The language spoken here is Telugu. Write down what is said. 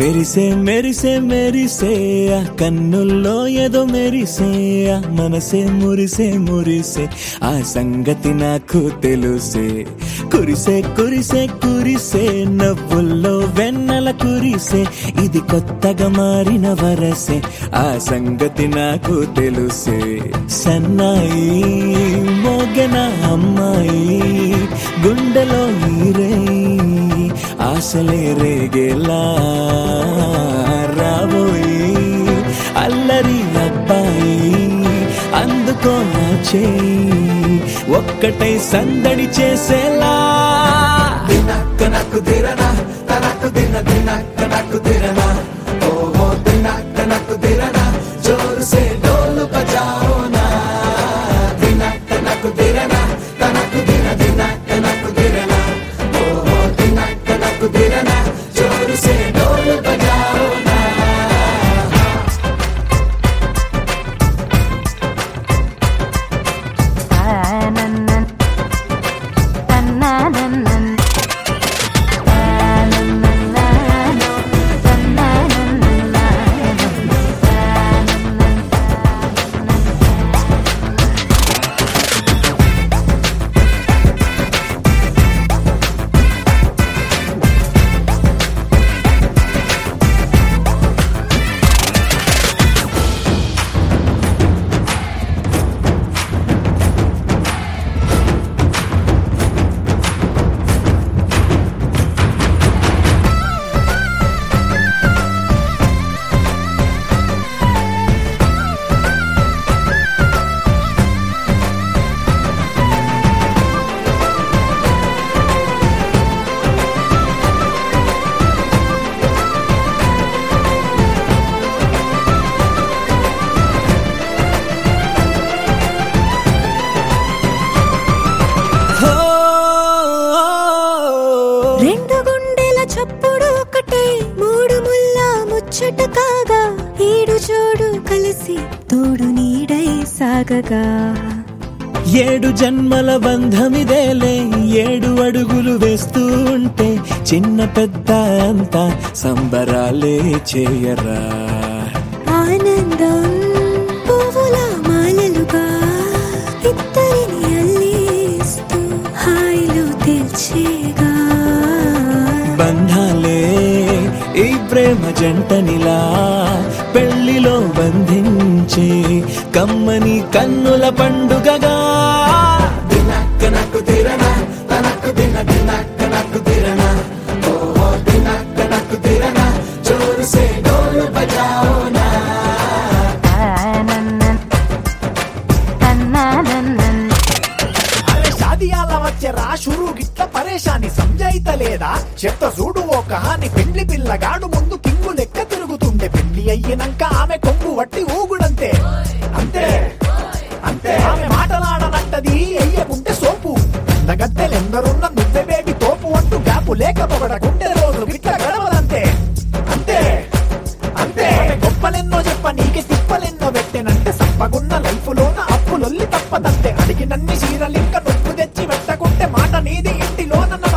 మెరిసే మెరిసే మెరిసే ఆ కన్నుల్లో ఏదో మెరిసే ఆ మనసే మురిసే మురిసే ఆ సంగతి నాకు తెలుసే కురిసే కురిసే కురిసే నవ్వుల్లో వెన్నెల కురిసే ఇది కొత్తగా మారిన వరసే ఆ సంగతి నాకు తెలుసే సన్నాయి మోగన అమ్మాయి గుండెలో ఈరే ఆశలే రేగేలా రాబోయి అల్లరి అబ్బాయి అందుకో నా చేయి ఒక్కటై సందడి చేసేలా దినక్క నాకు దిరనా తనకు దిన దినక్క నాకు దిరనా ఓహో దినక్క నాకు దిరనా జోరు సే డోలు బజాओ నా దినక్క నాకు దిరనా తనకు దిన దినక్క నాకు దిరనా ఓహో దినక్క నాకు దిరనా జోరు సే డోలు బజాओ నా రెండు గుండెల చప్పుడు ఒకటే మూడు ముళ్ళ ముచ్చట కాగా ఏడు జోడు కలిసి తోడు నీడై సాగగా ఏడు జన్మల బంధమిదేలే ఏడు అడుగులు వేస్తూ ఉంటే చిన్న పెద్ద అంతా సంబరాలే చేయరా ఆనందం పువ్వుల మాలలుగా ఇద్దరిని అల్లేస్తూ హాయిలో తెల్చేగా బంధాలే ఈ ప్రేమ జంటనిలా పెళ్లిలో బంధించి కమ్మని కన్నుల పండుగగా దినక్క నాకు దిరనా తనకు దిన దినక్క నాకు దిరనా ఓహో దినక్క నాకు దిరనా జోరు సే డోలు బజాओ నా షాదియాల వచ్చెరా షురూ గిట్ల పరేషాని సంజాయితలేదా చెప్త చూడు ఓ కహాని పెండ్లి పిల్లగాడు ముందు కింగు లెక్క తిరుగుతుండే పెళ్లి అయ్యినాక ఆమె కొంగు వట్టి ఊగుడంతే అంతే అంతే ఆమె మాటలాడనంటది అయ్యకుంటే సోపు నగద్దెలెందరున్న నువ్వే బేబీ తోపు అంటూ గ్యాపు లేకపోవడకుంటే రోజు గిట్ల గడవదంతే అంతే అంతే గొప్పలెన్నో చెప్ప నీకే తిప్పలెన్నో పెట్టెనంటే సప్పగున్న లైఫ్ లోన అప్పులొల్లి తప్పదంతే అడిగినన్ని చీరలింక నువ్వు తెచ్చి పెట్టకుంటే మాట నీది ఇంటిలోన